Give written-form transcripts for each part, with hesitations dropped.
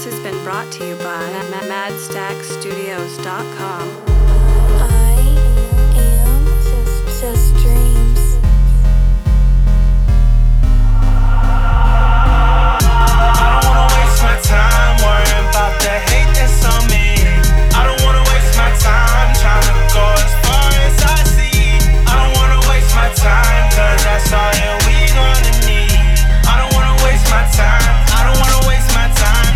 has been brought to you by MadStackStudios.com. I am just dreams. I don't wanna waste my time worrying about the hate that's on me. I don't wanna waste my time trying to go as far as I see. I don't wanna waste my time, cause that's all that we gonna need. I don't wanna waste my time. I don't wanna waste my time.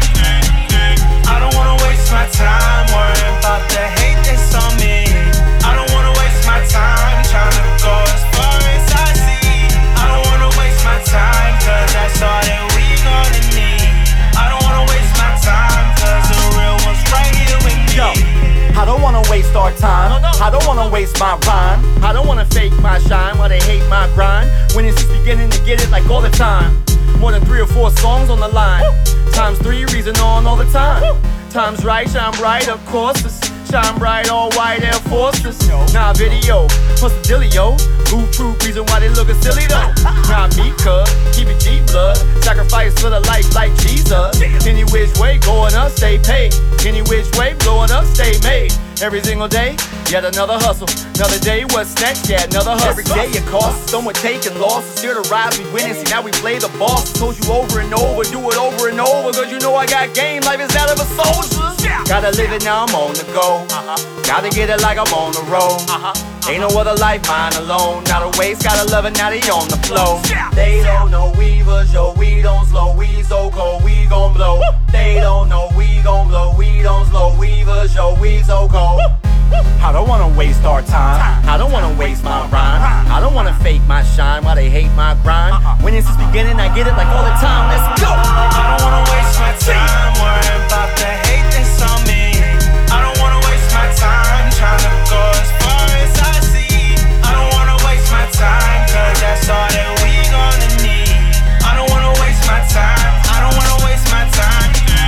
I don't wanna waste my time worrying about the hate that's on me. I don't wanna waste my time trying to go as far as I see. I don't wanna waste my time, cause that's all that we gonna need. I don't wanna waste my time, cause the real one's right here with me. Yo, I don't wanna waste our time. I don't wanna waste my rhyme. I don't wanna fake my shine while they hate my grind. When it's just beginning to get it like all the time. More than 3 or 4 songs on the line. Times 3, reason on all the time. Times right, shine bright, of course. Shine bright, all white Air Forces. Nah, video, plus the dealio. Blue true reason why they lookin' silly though. Nah, me, cuz, keep it G blood. Sacrifice for the life like Jesus. Any which way, going up, stay paid. Any which way, blowing up, stay made. Every single day, yet another hustle. Another day, what's next? Yeah, another hustle. Every day it costs, someone taking losses. Here to rise, we win, and see now we play the boss. Told you over and over, do it over and over. Cause you know I got game, life is that of a soldier. Gotta live it now, I'm on the go. Gotta get it like I'm on the road. Ain't no other life, mine alone. Not a waste, gotta love it, now they on the flow. They don't know weavers, yo, we don't slow. We so cold, we gon' blow. They don't know we gon' blow. We don't slow weavers, yo, we so cold. I don't wanna waste our time. I don't wanna waste my rhyme. I don't wanna fake my shine while they hate my grind. When it's just beginning, I get it like all the time. Let's go. I don't wanna waste my time worrying about the hate that's on me. I don't wanna waste my time trying to go as far as I see. I don't wanna waste my time, cause that's all that we gonna need. I don't wanna waste my time. I don't wanna waste my time.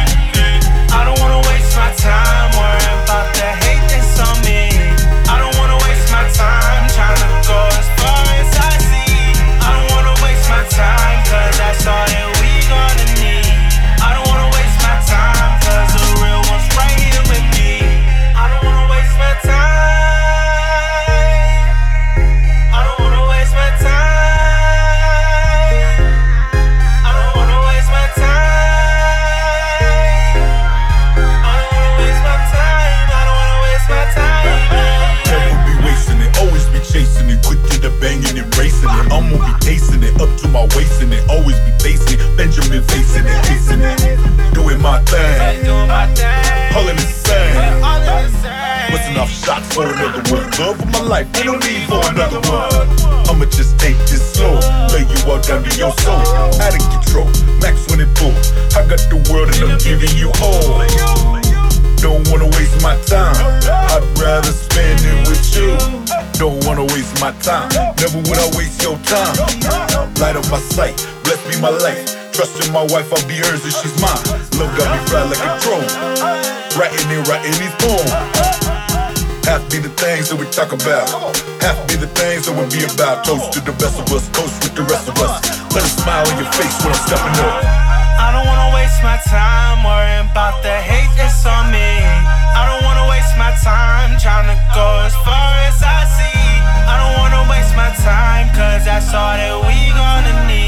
I don't wanna waste my time worrying about the hate that's on me. I don't wanna waste my time trying to go as far as I see. I don't wanna waste my time, cause that's all that we gonna need. I don't wanna waste my time, cause the real one's right here with me. I don't wanna waste my time. I don't wanna waste my time. I don't wanna waste my time. I don't wanna waste my time. I don't wanna waste my time. Never be wasting it, always be chasing it. Quick to the banging and racing it. I'ma be tasting it, up to my waist in it. Always be facing it, Benjamin facing it, chasing it. Doing my thing, Doing my thing. all in the same. All in the same. Busting off shots for another one. Love of my life, ain't no need for another one. I'ma just take this slow, lay you all down to your soul. Out of control, max when it full. I got the world and I'm giving you all. Don't wanna waste my time, I'd rather spend it with you. Don't wanna waste my time, never would I waste your time. Light up my sight, bless be my life. Trusting my wife, I'll be hers and she's mine. Love got me fly like a drone, writing these poems. Half be the things that we talk about, half be the things that we be about. Toast to the best of us, toast with the rest of us. Let a smile on your face when I'm stepping up. I don't wanna waste my time worrying about the hate that's on me. I don't wanna waste my time trying to go as far as I see. I don't wanna waste my time, cause that's all that we gonna need.